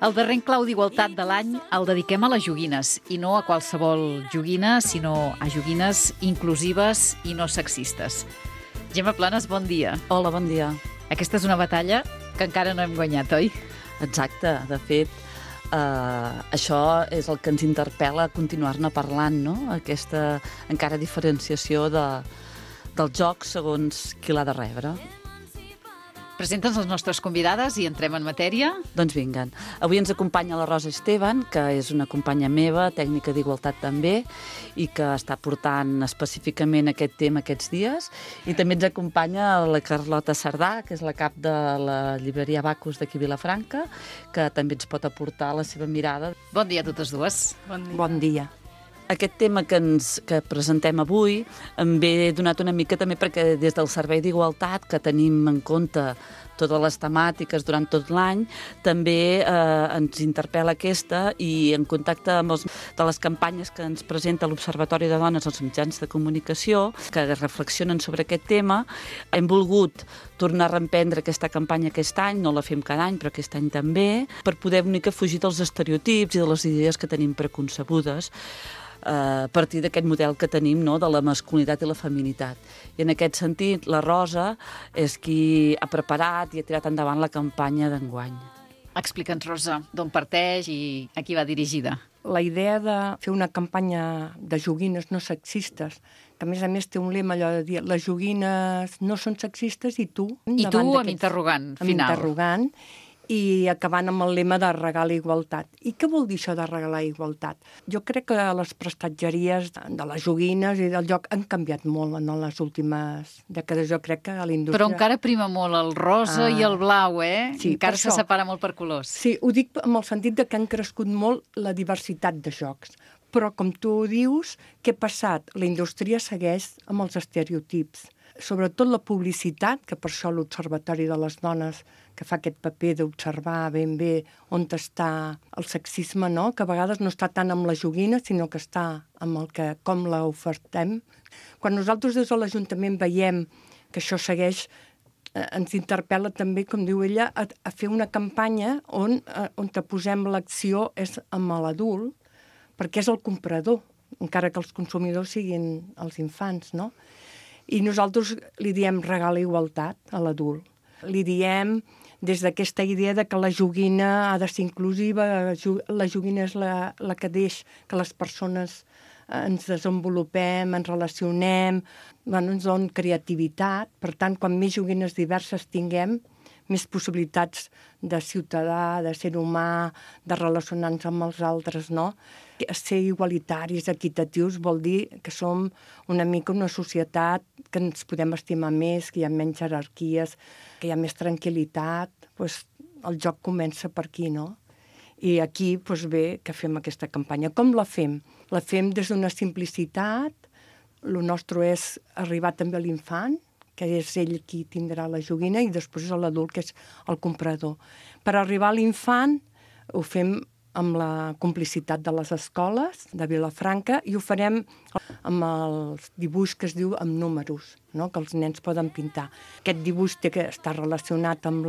El darrer enclau d'igualtat de l'any el dediquem a les joguines, i no a qualsevol joguina, sinó a joguines inclusives i no sexistes. Gemma Planes, bon dia. Hola, bon dia. Aquesta és una batalla que encara no hem guanyat, oi? Exacte, de fet, això és el que ens interpel·la a continuar-ne parlant, no? Aquesta encara diferenciació del joc segons qui l'ha de rebre. Presenta'ns les nostres convidades i entrem en matèria. Doncs vinguen. Avui ens acompanya la Rosa Esteban, que és una companya meva, tècnica d'igualtat també, i que està portant específicament aquest tema aquests dies. I també ens acompanya la Carlota Cerdà, que és la cap de la llibreria Bacus d'aquí a Vilafranca, que també ens pot aportar la seva mirada. Bon dia a totes dues. Bon dia. Aquest tema que presentem avui em ve donat una mica també perquè des del Servei d'Igualtat, que tenim en compte totes les temàtiques durant tot l'any, també ens interpel·la aquesta, i en contacte amb de les campanyes que ens presenta l'Observatori de Dones als mitjans de comunicació, que reflexionen sobre aquest tema, hem volgut tornar a reemprendre aquesta campanya aquest any, no la fem cada any, però aquest any també, per poder una mica fugir dels estereotips i de les idees que tenim preconcebudes, a partir d'aquest model que tenim, no?, de la masculinitat i la feminitat. I en aquest sentit, la Rosa és qui ha preparat i ha tirat endavant la campanya d'enguany. Explica'ns, Rosa, d'on parteix i a qui va dirigida. La idea de fer una campanya de joguines no sexistes, que a més té un lema allò de dir les joguines no són sexistes i tu... I tu amb interrogant final. Amb interrogant, i acabant amb el lema de regalar igualtat. I què vol dir això de regalar igualtat? Jo crec que les prestatgeries de les joguines i del joc han canviat molt en les últimes dècades. Jo crec que a la indústria... Però encara prima molt el rosa i el blau, eh? Sí, encara se separa molt per colors. Sí, ho dic amb el sentit de que han crescut molt la diversitat de jocs. Però, com tu dius, què ha passat? La indústria segueix amb els estereotips. Sobretot la publicitat, que per això l'Observatori de les Dones, que fa aquest paper d'observar ben bé on està el sexisme, no? Que a vegades no està tant amb la joguina, sinó que està amb com la ofertem. Quan nosaltres des de l'Ajuntament veiem que això segueix, ens interpel·la també, com diu ella, a fer una campanya on posem l'acció és amb l'adult, perquè és el comprador, encara que els consumidors siguin els infants, no? I nosaltres li diem regala igualtat a l'adult. Li diem des d'aquesta idea de que la joguina ha de ser inclusiva, la joguina és la que deixa que les persones ens desenvolupem, ens relacionem, ens donen creativitat. Per tant, quan més joguines diverses tinguem, més possibilitats de ciutadà, de ser humà, de relacionar-nos amb els altres, no? Ser igualitaris, equitatius, vol dir que som una mica una societat que ens podem estimar més, que hi ha menys jerarquies, que hi ha més tranquil·litat. El joc comença per aquí, no? I aquí ve que fem aquesta campanya. Com la fem? La fem des d'una simplicitat. El nostre és arribar també a l'infant, que és ell qui tindrà la joguina, i després és l'adult, que és el comprador. Per arribar a l'infant ho fem amb la complicitat de les escoles de Vilafranca, i ho farem amb els dibuix que es diu amb números, no?, que els nens poden pintar. Aquest dibuix té que estar relacionat amb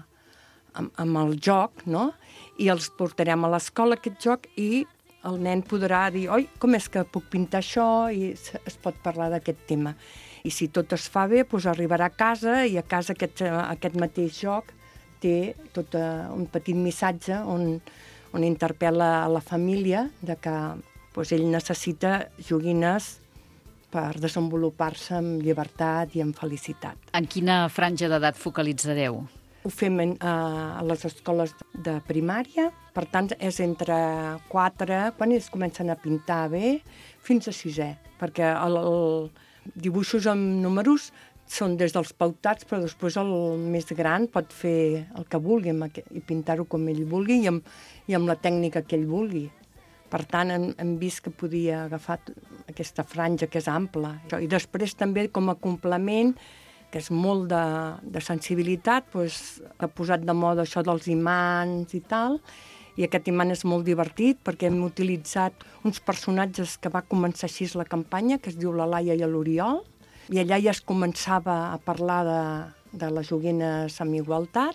el joc, no?, i els portarem a l'escola, aquest joc, i el nen podrà dir, oi, com és que puc pintar això? I es pot parlar d'aquest tema. I si tot es fa bé, arribarà a casa, i a casa aquest mateix joc té tot un petit missatge on interpel·la a la família de que ell necessita joguines per desenvolupar-se amb llibertat i amb felicitat. En quina franja d'edat focalitzareu? Ho fem a les escoles de primària, per tant és entre 4, quan ells comencen a pintar bé, fins a 6è, perquè dibuixos amb números són des dels pautats, però després el més gran pot fer el que vulgui i pintar-ho com ell vulgui i amb la tècnica que ell vulgui. Per tant, hem vist que podia agafar aquesta franja que és ampla. I després també com a complement, que és molt de sensibilitat, ha posat de moda això dels imants i tal, i aquest imant és molt divertit perquè hem utilitzat uns personatges que va començar així la campanya, que es diu la Laia i l'Oriol, i allà ja es començava a parlar de les joguines amb igualtat,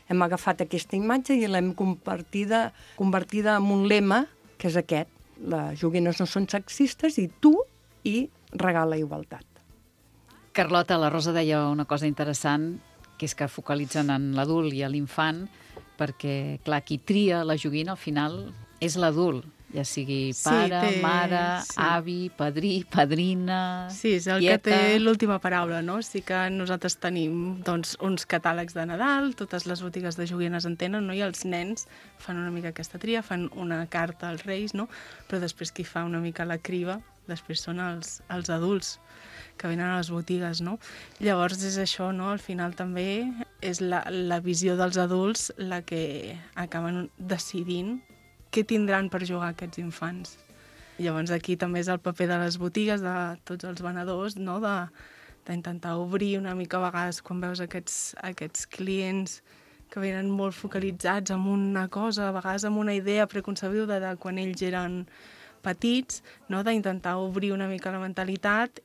hem agafat aquesta imatge i l'hem convertida en un lema, que és aquest. Les joguines no són sexistes i tu hi regala igualtat. Carlota, la Rosa deia una cosa interessant, que és que focalitzen en l'adult i a l'infant, perquè, clar, qui tria la joguina al final és l'adult, ja sigui pare, mare, avi, padrí, padrina, Sí, és el tieta. que té l'última paraula, no? Sí que nosaltres tenim doncs, uns catàlegs de Nadal, totes les botigues de joguines en tenen, no? I els nens fan una mica aquesta tria, fan una carta als Reis, no? Però després qui fa una mica la criba, després són els adults que venen a les botigues, no? Llavors és això, no? Al final també és la visió dels adults la que acaben decidint què tindran per jugar aquests infants. Llavors aquí també és el paper de les botigues, de tots els venedors, no? D'intentar obrir una mica a vegades quan veus aquests clients que venen molt focalitzats en una cosa, a vegades amb una idea preconcebuda de quan ells eren petits, no? D'intentar obrir una mica la mentalitat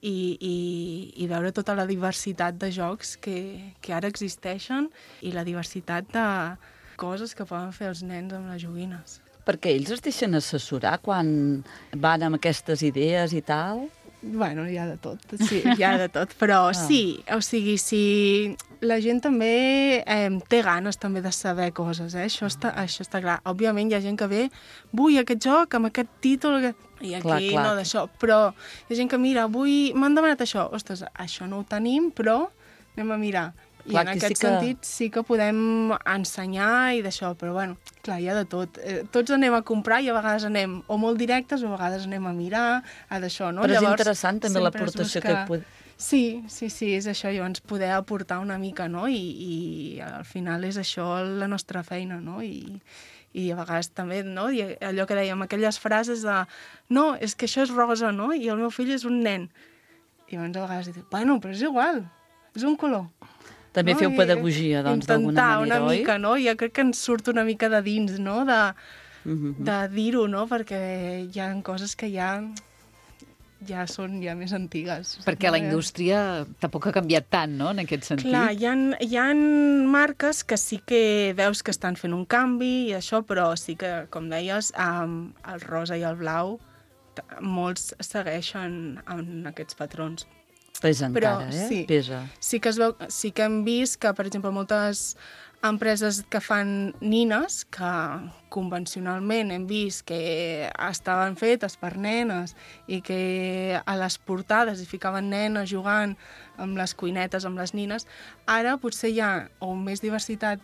i veure tota la diversitat de jocs que ara existeixen i la diversitat de coses que poden fer els nens amb les joguines. Perquè ells es deixen assessorar quan van amb aquestes idees i tal? Bueno, hi ha de tot, sí, hi ha de tot, però sí, o sigui, si la gent també té ganes també de saber coses, això està clar. Òbviament hi ha gent que ve, vull aquest joc amb aquest títol, i aquí clar. no d'això, però hi ha gent que mira, m'han demanat això, ostres, això no ho tenim, però anem a mirar. I Clar, en que aquest sentit sí que podem ensenyar i d'això, però bueno, clar, hi ha de tot. Tots anem a comprar i a vegades anem o molt directes o a vegades anem a mirar, a d'això, no? Però Llavors, és interessant també l'aportació que pot... Sí, és això, llavors poder aportar una mica, no? I al final és això la nostra feina, no? I a vegades també, no? I allò que dèiem, aquelles frases de no, és que això és rosa, no? I el meu fill és un nen. I llavors a vegades dic, bueno, però és igual, és un color. També feu pedagogia, doncs, d'alguna manera, una mica, no? Jo crec que ens surt una mica de dins, no? De dir-ho, no? Perquè hi ha coses que ja són més antigues. Perquè la indústria tampoc ha canviat tant, no?, en aquest sentit. Clar, hi ha marques que sí que veus que estan fent un canvi i això, però sí que, com deies, el rosa i el blau, molts segueixen en aquests patrons. Pesa encara, sí, Pesa. Sí que hem vist que, per exemple, moltes empreses que fan nines, que convencionalment hem vist que estaven fetes per nenes i que a les portades hi ficaven nenes jugant amb les cuinetes, amb les nines, ara potser hi ha més diversitat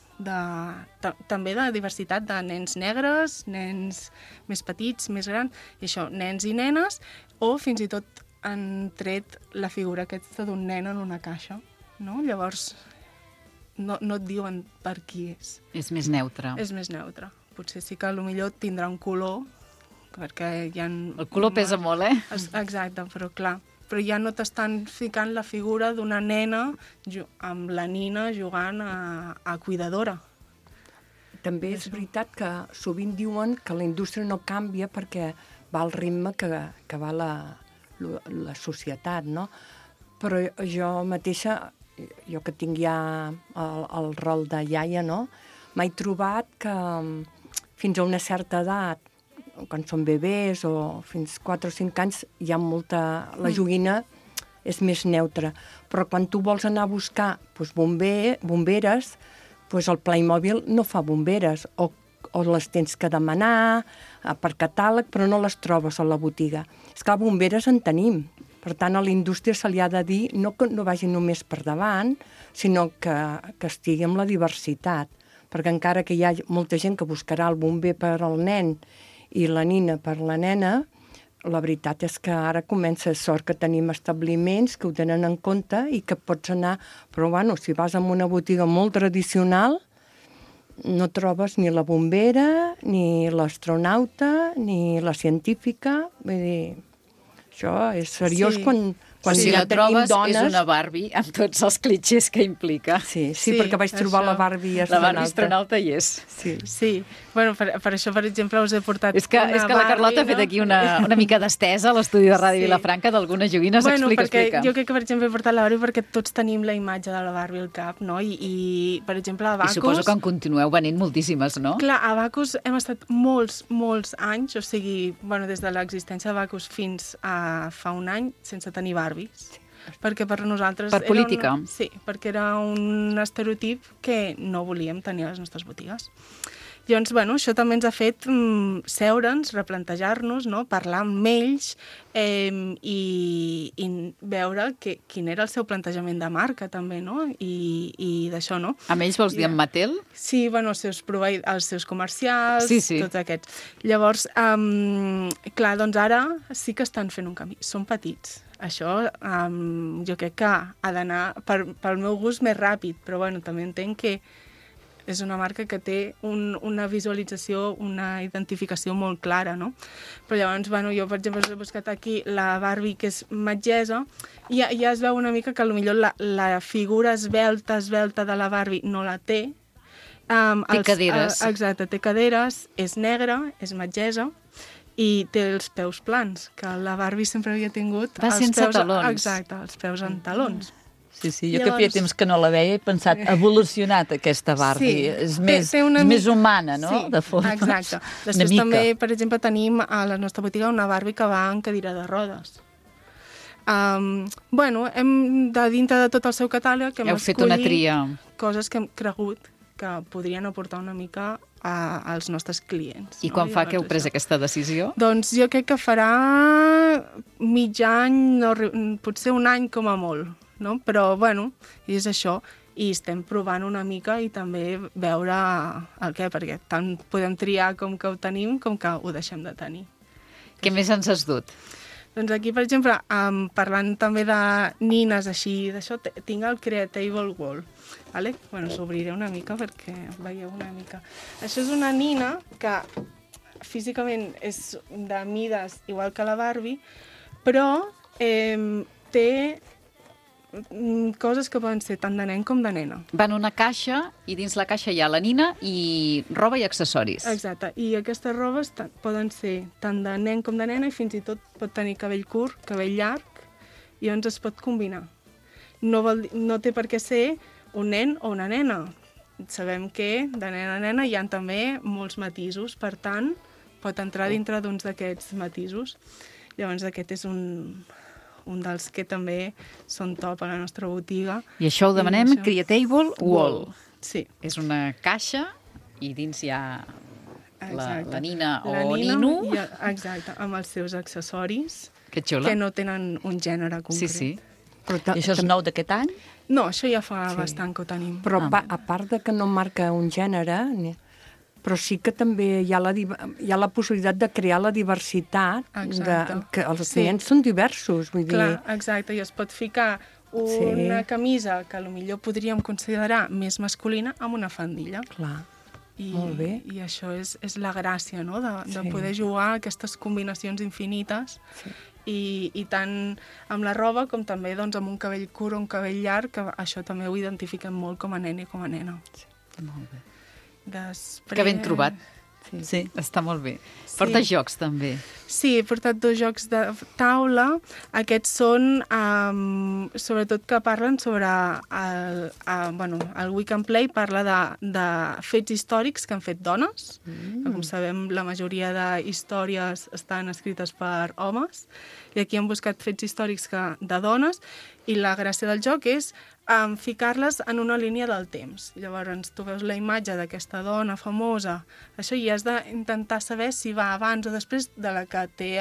també de diversitat de nens negres, nens més petits, més grans, i això, nens i nenes, o fins i tot han tret la figura aquesta d'un nen en una caixa, no? Llavors, no et diuen per qui és. És més neutre. És més neutre. Potser sí que potser tindrà un color, perquè hi ha... El color pesa molt, eh? Exacte, però clar. Però ja no t'estan ficant la figura d'una nena amb la nina jugant a cuidadora. També és veritat que sovint diuen que la indústria no canvia perquè va al ritme que va la societat, no? Però jo mateixa, jo que tinc ja el rol de iaia, no? M'he trobat que fins a una certa edat, quan són bebès o fins 4 o 5 anys, hi ha molta... La joguina és més neutra. Però quan tu vols anar a buscar bomberes, el Playmobil no fa bomberes, o les tens que demanar per catàleg, però no les trobes a la botiga. És que bomberes en tenim. Per tant, a la indústria se li ha de dir no que no vagi només per davant, sinó que estigui amb la diversitat. Perquè encara que hi ha molta gent que buscarà el bomber per al nen i la nina per la nena, la veritat és que ara comença sort que tenim establiments que ho tenen en compte i que pots anar... Però, bueno, si vas a una botiga molt tradicional, no trobes ni la bombera, ni l'astronauta, ni la científica. Vull dir, això és seriós Quan Si ja la tenim trobes, dones... és una Barbie amb tots els clitxers que implica. Sí, Sí, perquè vaig trobar això. la Barbie La Barbie astronauta hi és. Sí. Sí, bueno, per això, per exemple, us he portat És que la Carlota ha fet aquí una mica d'estesa a l'estudi de Ràdio Sí. Vilafranca d'algunes joguines. Bueno, Explica, perquè explica. jo crec que, per exemple, he portat la Barbie perquè tots tenim la imatge de la Barbie al cap, no? I per exemple, a I Bacus... suposo que en continueu venint moltíssimes, no? Clar, a Bacus hem estat molts anys, o sigui, bueno, des de l'existència de Bacus fins a fa un any, sense tenir Barbies. Perquè per nosaltres... Per política. Sí, perquè era un estereotip que no volíem tenir a les nostres botigues. Llavors, bueno, això també ens ha fet seure'ns, replantejar-nos, no? Parlar amb ells i veure quin era el seu plantejament de marca, també, no? I d'això, no? Amb ells vols dir amb Mattel? Sí, bueno, els seus comercials, Sí, sí. tots aquests. Llavors, clar, doncs ara sí que estan fent un canvi. Són petits. Això jo crec que ha d'anar pel meu gust més ràpid, però bueno, també entenc que és una marca que té una visualització, una identificació molt clara, no? Però llavors, bueno, jo, per exemple, he buscat aquí la Barbie, que és metgessa, i ja es veu una mica que potser la figura esvelta de la Barbie no la té. Té caderes. Exacte, té caderes, és negra, és metgessa, i té els peus plans, que la Barbie sempre havia tingut... Va sense talons. Exacte, els peus en talons. Sí, jo que feia temps que no la veia he pensat, ha evolucionat aquesta Barbie, és més humana, no? Sí, de forma. exacte. Després també, per exemple, tenim a la nostra botiga una Barbie que va en cadira de rodes. Bueno, hem de dintre de tot el seu catàleg hem Heu fet una tria. Coses que hem cregut que podrien aportar una mica als nostres clients. I quan fa que heu pres aquesta decisió? Doncs jo crec que farà mig any, potser un any com a molt, no? Però, bueno, és això. I estem provant una mica i també veure el què, perquè tant podem triar com que ho tenim com que ho deixem de tenir. Què més ens has dut? Doncs aquí, per exemple, parlant també de nines així, d'això, tinc el Creatable Wall. Vale? Bueno, s'obriré una mica perquè veieu una mica. Això és una nina que físicament és de mides igual que la Barbie, però té coses que poden ser tant de nen com de nena. Va en una caixa i dins la caixa hi ha la nina i roba i accessoris. Exacte, i aquestes robes poden ser tant de nen com de nena i fins i tot pot tenir cabell curt, cabell llarg, i llavors es pot combinar. No té per què ser un nen o una nena. Sabem que de nena a nena hi ha també molts matisos, per tant, pot entrar dintre d'uns d'aquests matisos. Llavors aquest és un dels que també són top a la nostra botiga. I això ho demanem, això. Creatable Wall. Sí. És una caixa i dins hi ha la nina la o nina, nino. Exacte, amb els seus accessoris, Que xula. que no tenen un gènere concret. Sí. I això és nou d'aquest any? No, això ja fa bastant que ho tenim. Però a part de que no marca un gènere, però sí que també hi ha la possibilitat de crear la diversitat, que els clients són diversos. Vull dir... Clar, exacte, i es pot ficar una camisa que potser podríem considerar més masculina amb una faldilla. Clar, molt bé. I això és la gràcia, no?, de poder jugar a aquestes combinacions infinites. Sí. I tant amb la roba com també doncs, amb un cabell curt o un cabell llarg, que això també ho identifiquem molt com a nen i com a nena. Sí, molt bé. Després... Que ben trobat. Sí. Està molt bé. Porta jocs, també. Sí, he portat 2 jocs de taula. Aquests són, sobretot, que parlen sobre... el Week and Play parla de fets històrics que han fet dones. Que, com sabem, la majoria de històries estan escrites per homes. I aquí hem buscat fets històrics de dones. I la gràcia del joc és ficar-les en una línia del temps. Llavors, tu veus la imatge d'aquesta dona famosa, això, i has d'intentar saber si va abans o després de la que té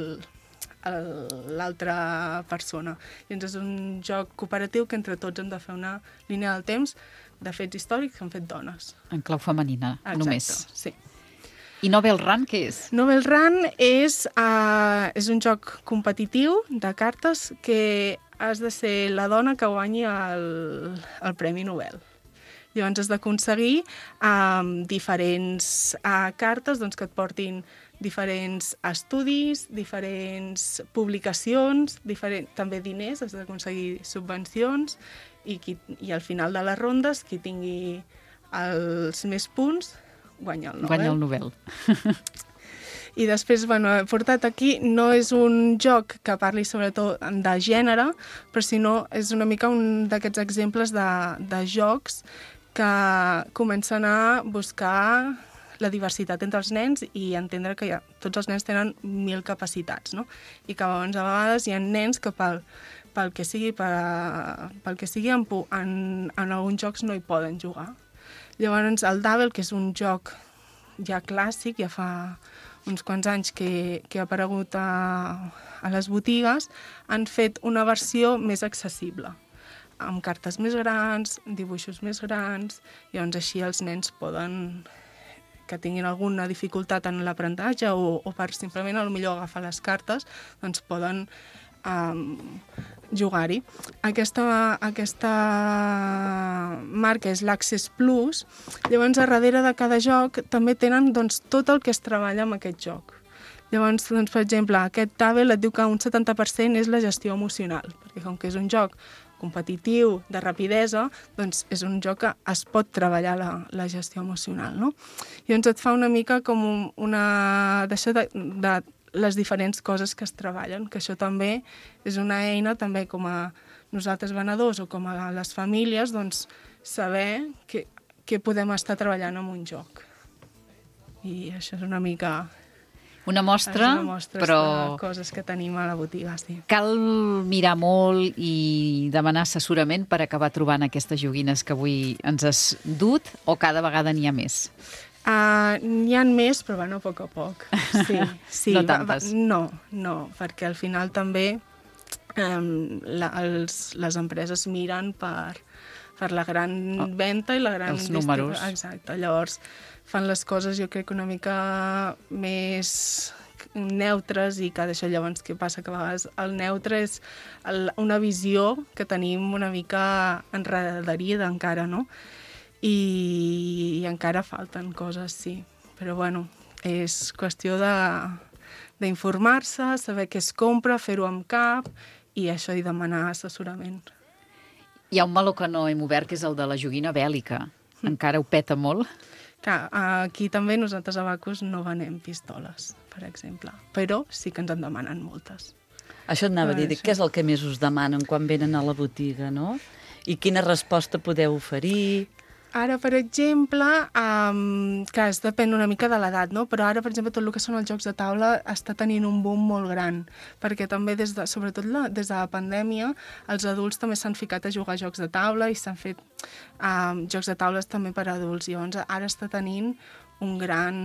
l'altra persona. Llavors, és un joc cooperatiu que entre tots hem de fer una línia del temps de fets històrics que han fet dones. En clau femenina, només. Exacte, sí. I Novel Run, què és? Novel Run és un joc competitiu de cartes que has de ser la dona que guanyi el Premi Nobel. Llavors has d'aconseguir diferents cartes doncs, que et portin diferents estudis, diferents publicacions, també diners, has d'aconseguir subvencions, i al final de les rondes, qui tingui els més punts, guanya el Nobel. Guanya el Nobel. I després, he portat aquí, no és un joc que parli sobretot de gènere, però sinó és una mica un d'aquests exemples de jocs que comencen a buscar la diversitat entre els nens i entendre que tots els nens tenen 1000 capacitats, no? I que a vegades hi ha nens que pel que sigui en alguns jocs no hi poden jugar. Llavors, el Dabble, que és un joc ja clàssic, ja fa uns quants anys que ha aparegut a les botigues, han fet una versió més accessible, amb cartes més grans, dibuixos més grans, llavors així els nens poden, que tinguin alguna dificultat en l'aprenentatge o per simplement potser agafar les cartes, doncs poden jugar-hi. Aquesta marca és l'Access Plus. Llavors, a darrere de cada joc també tenen tot el que es treballa amb aquest joc. Llavors, per exemple, aquest Dabble et diu que un 70% és la gestió emocional, perquè com que és un joc competitiu, de rapidesa, doncs és un joc que es pot treballar la gestió emocional, no? Llavors et fa una mica com d'això de les diferents coses que es treballen, que això també és una eina, també com a nosaltres venedors o com a les famílies, doncs saber què podem estar treballant en un joc. I això és una mica... Una mostra, però... de coses que tenim a la botiga, sí. Cal mirar molt i demanar assessorament per acabar trobant aquestes joguines que avui ens has dut, o cada vegada n'hi ha més? N'hi ha més, però a poc a poc. Sí. No tantes. No, perquè al final també les empreses miren per la gran venda i la gran... Els números. Exacte, llavors fan les coses jo crec una mica més neutres i que d'això llavors què passa? Que a vegades el neutre és una visió que tenim una mica enredarida encara, no? I encara falten coses, sí. Però, és qüestió d'informar-se, saber què es compra, fer-ho amb cap i això, i demanar assessorament. Hi ha un meló que no hem obert, que és el de la joguina bèl·lica. Encara ho peta molt. Clar, aquí també nosaltres a Bacus no venem pistoles, per exemple, però sí que ens en demanen moltes. Això et anava a dir, què és el que més us demanen quan venen a la botiga, no? I quina resposta podeu oferir? Ara, per exemple, clar, depèn una mica de l'edat, no? Però ara, per exemple, tot el que són els jocs de taula està tenint un boom molt gran, perquè també, sobretot des de la pandèmia, els adults també s'han ficat a jugar a jocs de taula i s'han fet jocs de taules també per a adults. Llavors, ara està tenint un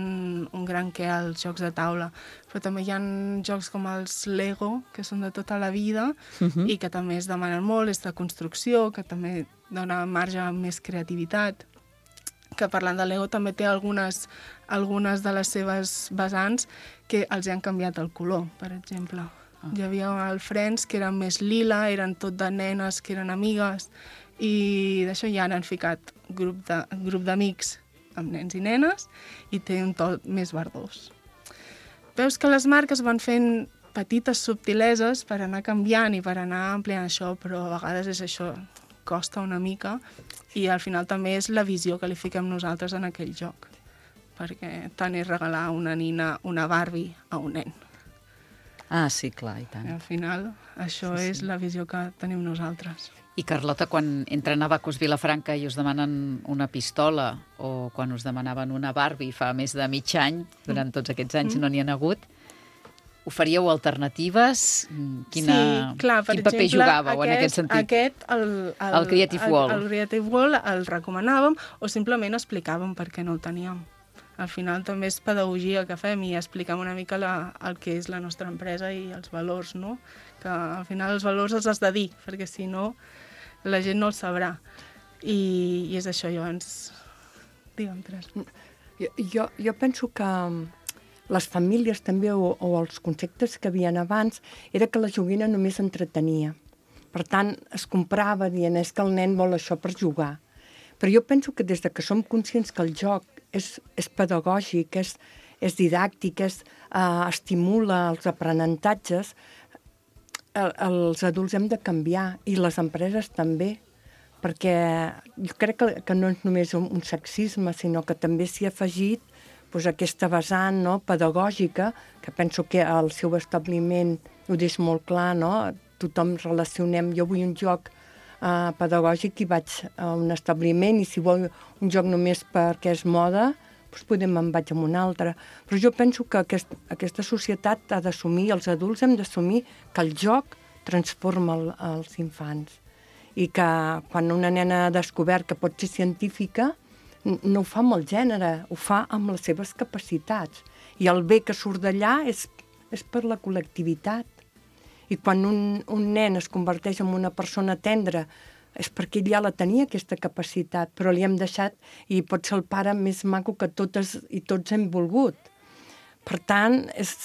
gran què als jocs de taula. Però també hi ha jocs com els Lego, que són de tota la vida i que també es demanen molt, és de construcció, que també dona marge a més creativitat, que parlant de Lego també té algunes de les seves vessants que els han canviat el color, per exemple. Hi havia el Friends, que eren més lila, eren tot de nenes que eren amigues, i d'això ja han ficat grup d'amics amb nens i nenes, i té un to més verdós. Veus que les marques van fent petites subtileses per anar canviant i per anar ampliant això, però a vegades és això, costa una mica, i al final també és la visió que li fiquem nosaltres en aquell joc, perquè tant és regalar a una nina una Barbie a un nen. Ah, sí, clar, i tant. I al final això és la visió que tenim nosaltres. I Carlota, quan entren a Bacus Vilafranca i us demanen una pistola o quan us demanaven una Barbie fa més de mig any, durant tots aquests anys no n'hi ha hagut, oferíeu alternatives? Quin paper jugàveu en aquest sentit? El Creative Wall. El Creative Wall el recomanàvem o simplement explicàvem per què no el teníem. Al final també és pedagogia que fem i expliquem una mica el que és la nostra empresa i els valors, no? Que al final els valors els has de dir, perquè si no la gent no els sabrà. I és això, llavors... Digue'm, Teresa. Jo penso que les famílies també, o els conceptes que havien abans, era que la joguina només entretenia. Per tant, es comprava dient és que el nen vol això per jugar. Però jo penso que des de que som conscients que el joc és pedagògic, és didàctic, estimula els aprenentatges, els adults hem de canviar i les empreses també, perquè jo crec que no és només un sexisme, sinó que també s'hi ha afegit aquesta vessant pedagògica, que penso que el seu establiment ho deixa molt clar, tothom relacionem, jo vull un joc pedagògic i vaig a un establiment, i si vol un joc només perquè és moda, doncs me'n vaig a un altre. Però jo penso que aquesta societat ha d'assumir, els adults hem d'assumir que el joc transforma els infants i que quan una nena ha descobert que pot ser científica, no ho fa amb el gènere, ho fa amb les seves capacitats. I el bé que surt d'allà és per la col·lectivitat. I quan un nen es converteix en una persona tendra és perquè ell ja la tenia, aquesta capacitat, però li hem deixat, i pot ser el pare més maco que totes i tots hem volgut. Per tant,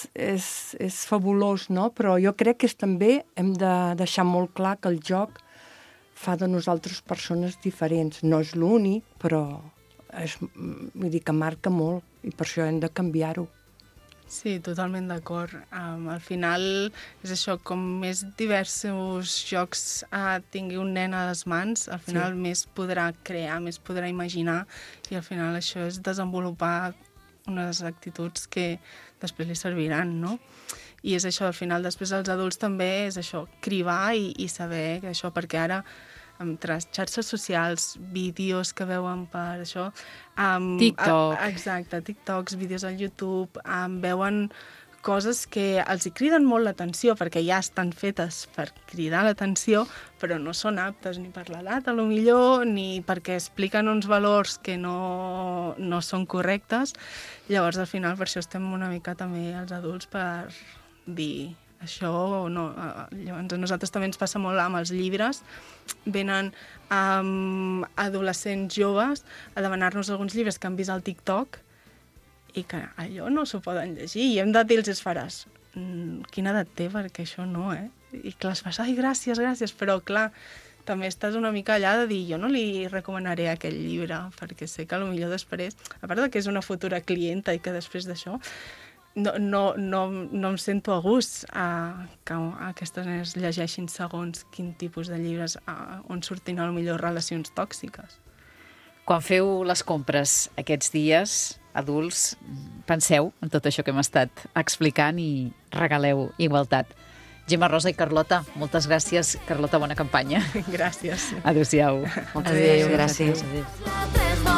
és fabulós, no? Però jo crec que també hem de deixar molt clar que el joc fa de nosaltres persones diferents. No és l'únic, però vull dir que marca molt, i per això hem de canviar-ho. Sí, totalment d'acord. Al final és això, com més diversos jocs tingui un nen a les mans, al final més podrà crear, més podrà imaginar, i al final això és desenvolupar unes actituds que després li serviran, no? I és això, al final després els adults també és això, cribar i saber que això, perquè ara amb xarxes socials, vídeos que veuen per això... TikTok. Exacte, TikToks, vídeos al YouTube, veuen coses que els hi criden molt l'atenció, perquè ja estan fetes per cridar l'atenció, però no són aptes ni per l'edat, a lo millor, ni perquè expliquen uns valors que no són correctes. Llavors, al final, per això estem una mica també els adults per dir... Això no. Llavors a nosaltres també ens passa molt amb els llibres. Venen adolescents joves a demanar-nos alguns llibres que han vist al TikTok i que allò no s'ho poden llegir. I hem de dir els faràs, quina edat té, perquè això no, I clar, es fas, ai, gràcies, però clar, també estàs una mica allà de dir, jo no li recomanaré aquell llibre, perquè sé que potser després, a part que és una futura clienta i que després d'això, no em sento a gust que aquestes nenes llegeixin segons quin tipus de llibres on surtin potser relacions tòxiques. Quan feu les compres aquests dies, adults, penseu en tot això que hem estat explicant i regaleu igualtat. Gemma, Rosa i Carlota, moltes gràcies. Carlota, bona campanya. Gràcies. Adéu-siau. Adéu, gràcies. Adéu.